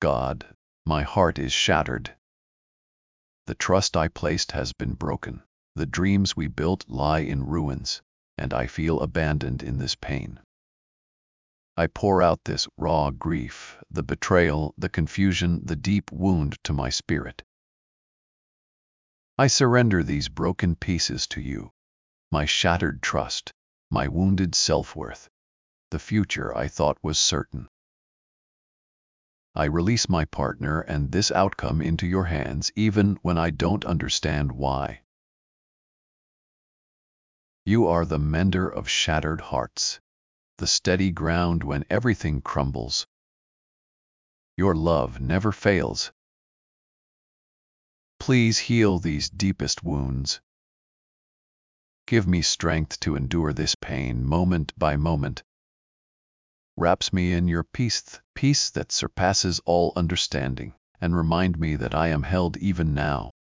God, my heart is shattered. The trust I placed has been broken. The dreams we built lie in ruins, and I feel abandoned in this pain. I pour out this raw grief, the betrayal, the confusion, the deep wound to my spirit. I surrender these broken pieces to you, my shattered trust, my wounded self-worth, the future I thought was certain. I release my partner and this outcome into your hands even when I don't understand why. You are the mender of shattered hearts, the steady ground when everything crumbles. Your love never fails. Please heal these deepest wounds. Give me strength to endure this pain moment by moment. Wraps me in your peace that surpasses all understanding, and remind me that I am held even now.